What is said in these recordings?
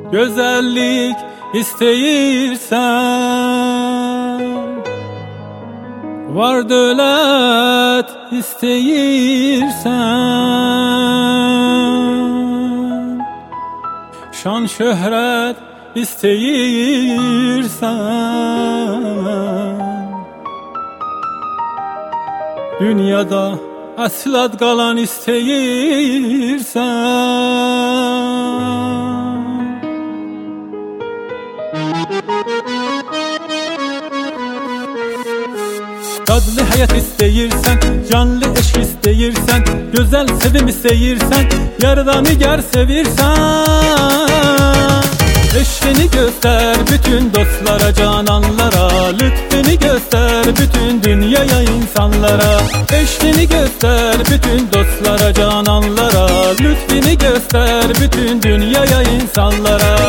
Güzellik isteyirsen, var dövlət isteyirsen, şan şöhrət isteyirsen, dünyada əsl ad qalan isteyirsen. Dadlı hayat isteyirsen, canlı eşk isteyirsen, güzel sevim isteyirsen, yaradanı gər sevirsen. Eşkini göster bütün dostlara, cananlara, lütfeni göster bütün dünyaya, insanlara. Eşkini göster bütün dostlara, cananlara, lütfeni göster bütün dünyaya, insanlara.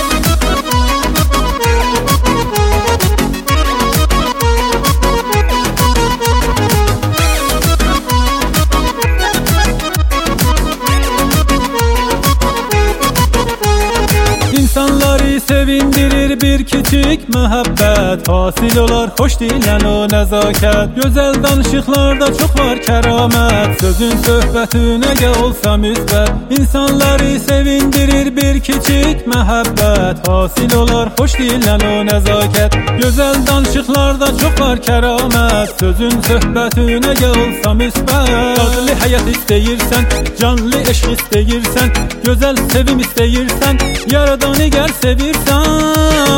İnsanları sevindirir bir küçük mühabbet, hasil olar hoş dilen o nezaket. Güzel danışıklarda çok var keramet, sözün söhbetine gel olsa müsbet. İnsanları sevindirir bir küçük mühabbet, hasil olar hoş dilen o nezaket. Güzel danışıklarda çok var keramet, sözün söhbetine gel olsa müsbet. Dadlı hayat isteyirsen, canlı eşk isteyirsen, güzel sevim isteyirsen, yaradanı gər sevirsen.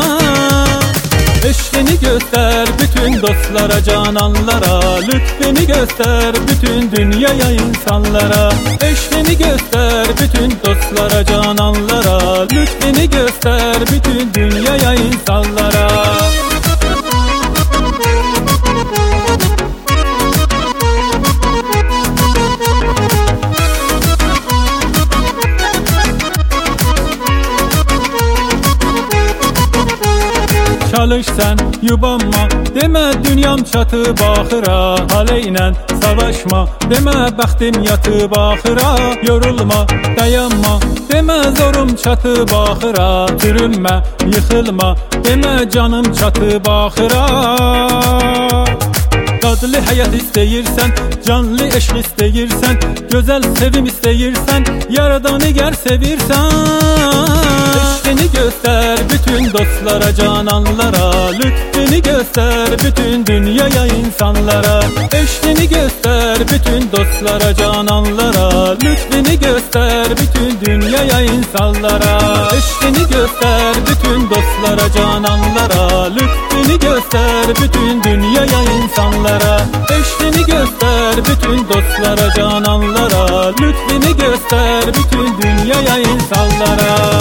Eşkini göster bütün dostlara, cananlara, lütfeni göster bütün dünyaya, insanlara. Eşkini göster bütün dostlara, cananlara, lütfeni göster bütün dünyaya, insanlara. Çalış sen, yubanma, demə dünyam çatıb axıra. Haleynən savaşma, demə bəxtim yatıb axıra. Yorulma, dayanma, demə zorum çatıb axıra. Türünmə, yıxılma, demə canım çatıb axıra. Dadlı hayat isteyirsen, canlı eşk isteyirsen, güzel sevim isteyirsen, yaradanı gər sevirsen. Eşkini göster bütün dostlara, cananlara, lütfeni göster bütün dünyaya, insanlara. Eşkini göster bütün dostlara, cananlara, lütfeni göster bütün dünyaya, insanlara. Eşkini göster bütün dostlara, cananlara, lütfeni göster bütün dünyaya, insanlara. Eşkini göster bütün dostlara, cananlara, lütfeni göster bütün dünyaya, insanlara.